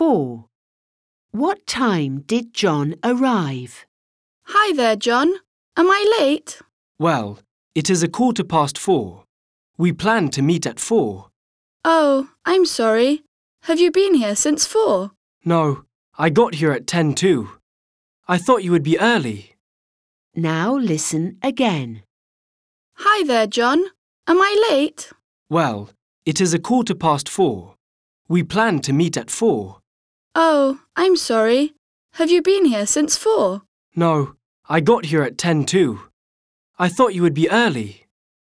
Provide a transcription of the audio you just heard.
4. What time did John arrive? Hi there, John. Am I late? Well, it is 4:15. We planned to meet at 4. Oh, I'm sorry. Have you been here since 4? No, I got here at 10 too. I thought you would be early. Now listen again. Hi there, John. Am I late? Well, it is 4:15. We planned to meet at 4. Oh, I'm sorry. Have you been here since 4? No, I got here at 10 too. I thought you would be early.